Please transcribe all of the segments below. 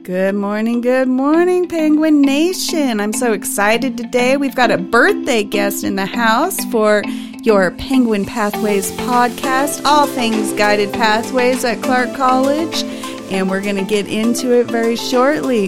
Good morning, Penguin Nation. I'm so excited today. We've got a birthday guest in the house for your Penguin Pathways podcast, all things guided pathways at Clark College, and we're going to get into it very shortly.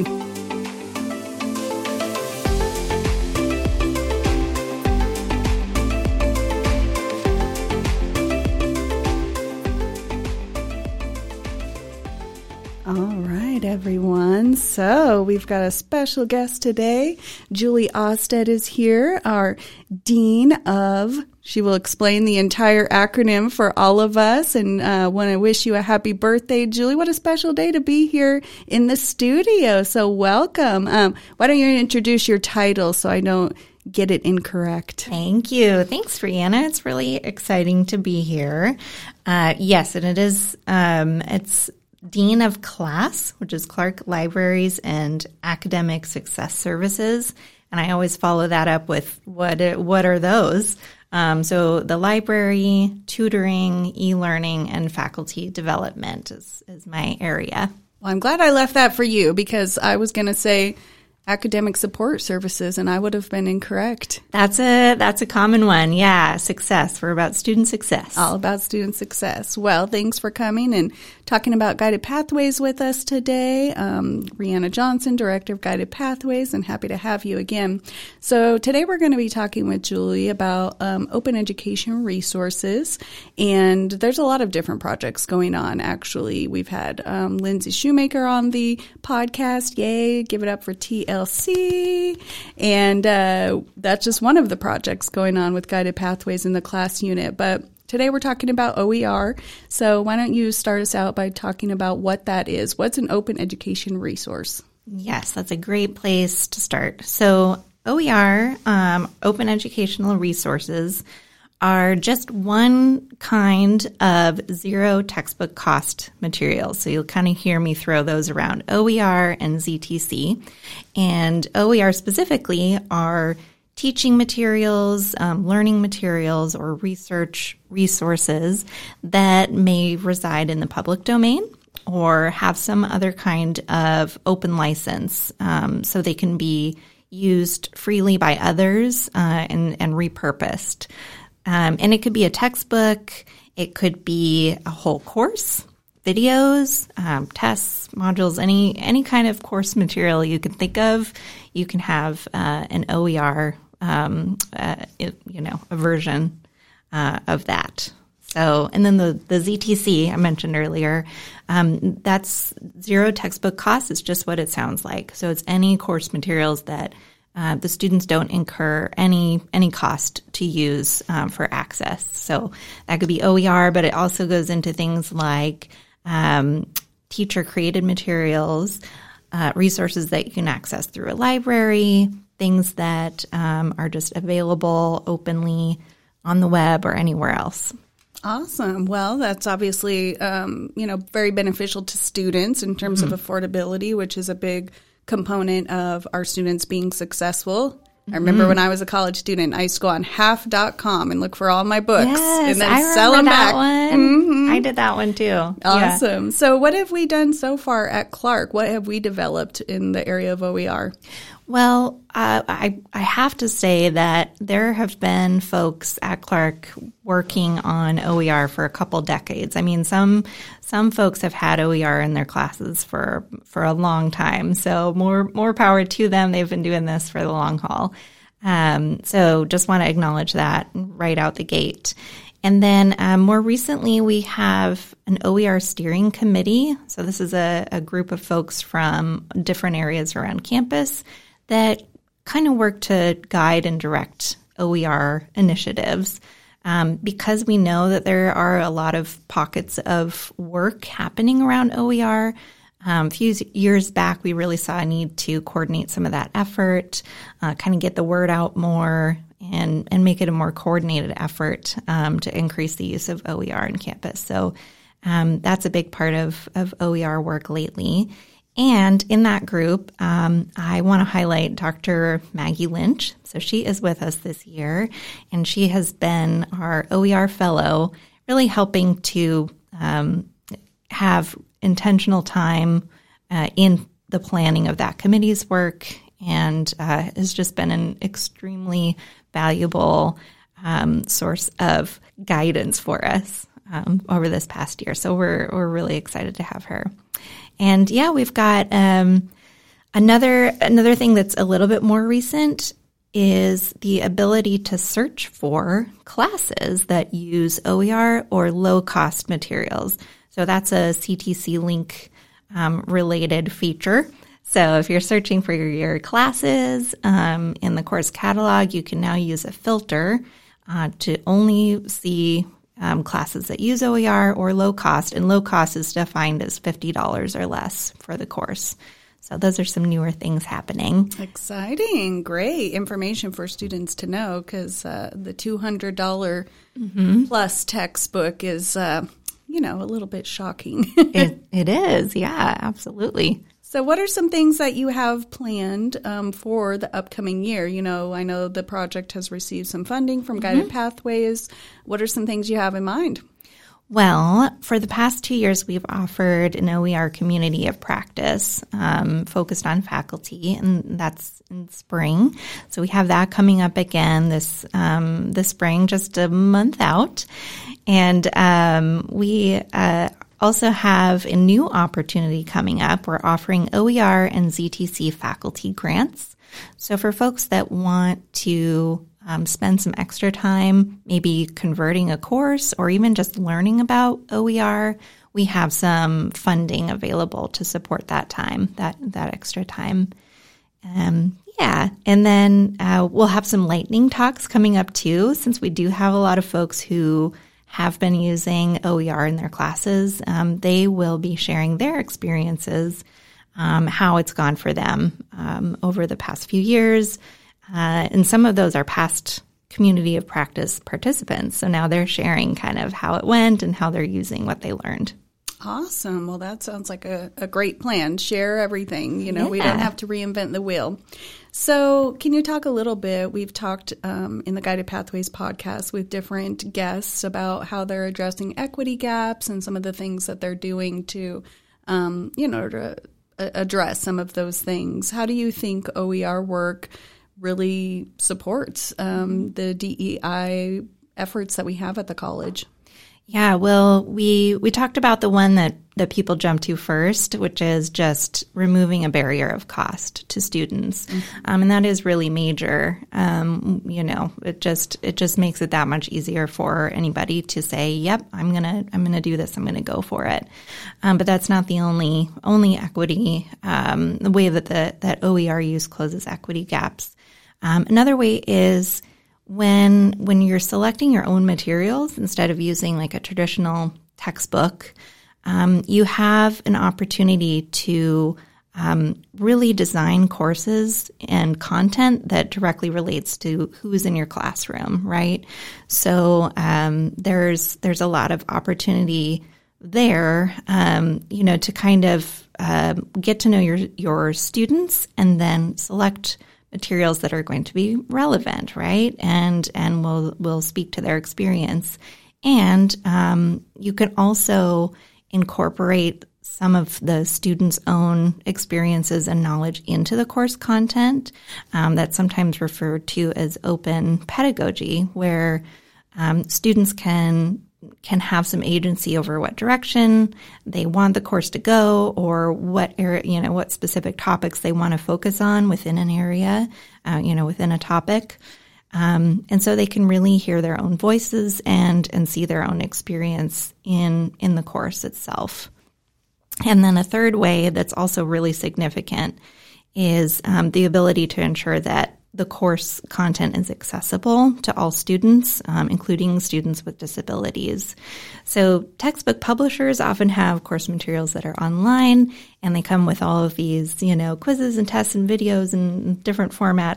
Everyone. So we've got a special guest today. Julie Osted is here, our Dean of, she will explain the entire acronym for all of us, and want to wish you a happy birthday, Julie. What a special day to be here in the studio. So welcome. Why don't you introduce your title so I don't get it incorrect? Thank you. Thanks, Brianna. It's really exciting to be here. Yes, and it is, it's Dean of Class, which is Clark Libraries and Academic Success Services. And I always follow that up with what are those? So the library, tutoring, e-learning, and faculty development is my area. Well, I'm glad I left that for you because I was going to say academic support services, and I would have been incorrect. That's a common one. Yeah, success. We're about student success. All about student success. Well, thanks for coming and talking about Guided Pathways with us today. Rihanna Johnson, Director of Guided Pathways, and happy to have you again. So today we're going to be talking with Julie about open education resources, and there's a lot of different projects going on, actually. We've had Lindsay Shoemaker on the podcast. Yay, give it up for TLC. And that's just one of the projects going on with Guided Pathways in the class unit. But today we're talking about OER. So why don't you start us out by talking about what that is? What's an open education resource? Yes, that's a great place to start. So OER, open educational resources, are just one kind of zero textbook cost materials. So you'll kind of hear me throw those around, OER and ZTC. And OER specifically are teaching materials, learning materials, or research resources that may reside in the public domain or have some other kind of open license, so they can be used freely by others and repurposed. And it could be a textbook, it could be a whole course, videos, tests, modules, any kind of course material you can think of. You can have an OER, a version of that. So, and then the ZTC I mentioned earlier, that's zero textbook cost. It's just what it sounds like. So it's any course materials that the students don't incur any cost to use for access. So that could be OER, but it also goes into things like teacher-created materials, resources that you can access through a library, things that are just available openly on the web or anywhere else. Awesome. Well, that's obviously very beneficial to students in terms of affordability, which is a big component of our students being successful. I remember when I was a college student, I used to go on half.com and look for all my books and then sell them back. One. I did that one too. Awesome. Yeah. So what have we done so far at Clark? What have we developed in the area of OER? Well, I have to say that there have been folks at Clark working on OER for a couple decades. I mean, some folks have had OER in their classes for a long time. So more power to them. They've been doing this for the long haul. So just want to acknowledge that right out the gate. And then more recently, we have an OER steering committee. So this is a group of folks from different areas around campus that kind of work to guide and direct OER initiatives. Because we know that there are a lot of pockets of work happening around OER. A few years back, we really saw a need to coordinate some of that effort, kind of get the word out more, and make it a more coordinated effort to increase the use of OER on campus. So that's a big part of OER work lately. And in that group, I want to highlight Dr. Maggie Lynch. So she is with us this year, and she has been our OER fellow, really helping to have intentional time in the planning of that committee's work, and has just been an extremely valuable source of guidance for us over this past year. So we're really excited to have her. And yeah, we've got another thing that's a little bit more recent is the ability to search for classes that use OER or low-cost materials. So that's a CTC link related feature. So if you're searching for your classes in the course catalog, you can now use a filter to only see classes that use OER or low cost, and low cost is defined as $50 or less for the course. So those are some newer things happening. Exciting. Great information for students to know, because the $200 plus textbook is, a little bit shocking. It is. Yeah, absolutely. So what are some things that you have planned for the upcoming year? I know the project has received some funding from Guided Pathways. What are some things you have in mind? Well, for the past 2 years, we've offered an OER community of practice focused on faculty, and that's in spring. So we have that coming up again this spring, just a month out. And we also have a new opportunity coming up. We're offering OER and ZTC faculty grants. So for folks that want to spend some extra time, maybe converting a course or even just learning about OER, we have some funding available to support that time, that extra time. And then we'll have some lightning talks coming up too, since we do have a lot of folks who have been using OER in their classes. They will be sharing their experiences, how it's gone for them over the past few years. And some of those are past community of practice participants. So now they're sharing kind of how it went and how they're using what they learned. Awesome. Well, that sounds like a great plan. Share everything. We don't have to reinvent the wheel. So can you talk a little bit? We've talked in the Guided Pathways podcast with different guests about how they're addressing equity gaps and some of the things that they're doing to, to address some of those things. How do you think OER work really supports the DEI efforts that we have at the college? Yeah, well, we talked about the one that people jump to first, which is just removing a barrier of cost to students. And that is really major. It just makes it that much easier for anybody to say, yep, I'm going to do this. I'm going to go for it. But that's not the only equity, the way that OER use closes equity gaps. Another way is when you're selecting your own materials instead of using like a traditional textbook, you have an opportunity to really design courses and content that directly relates to who's in your classroom, right? So there's a lot of opportunity there, to kind of get to know your students and then select materials that are going to be relevant, right? And will speak to their experience. And you can also incorporate some of the students' own experiences and knowledge into the course content. That's sometimes referred to as open pedagogy, where students can have some agency over what direction they want the course to go, or what area, what specific topics they want to focus on within an area, within a topic. And so they can really hear their own voices and see their own experience in the course itself. And then a third way that's also really significant is the ability to ensure that the course content is accessible to all students, including students with disabilities. So textbook publishers often have course materials that are online, and they come with all of these, quizzes and tests and videos and different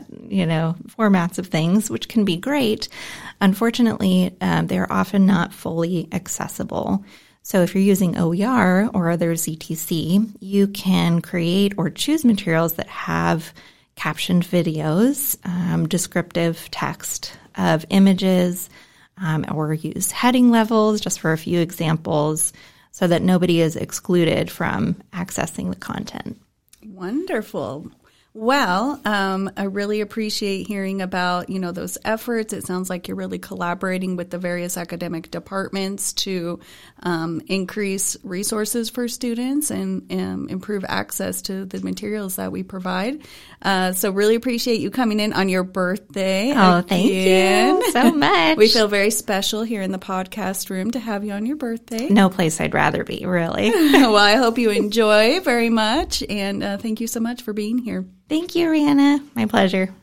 formats of things, which can be great. Unfortunately, they're often not fully accessible. So if you're using OER or other ZTC, you can create or choose materials that have captioned videos, descriptive text of images, or use heading levels, just for a few examples, so that nobody is excluded from accessing the content. Wonderful. Well, I really appreciate hearing about, those efforts. It sounds like you're really collaborating with the various academic departments to increase resources for students and improve access to the materials that we provide. So really appreciate you coming in on your birthday. Oh, thank you so much. We feel very special here in the podcast room to have you on your birthday. No place I'd rather be, really. Well, I hope you enjoy very much, and thank you so much for being here. Thank you, Rihanna. My pleasure.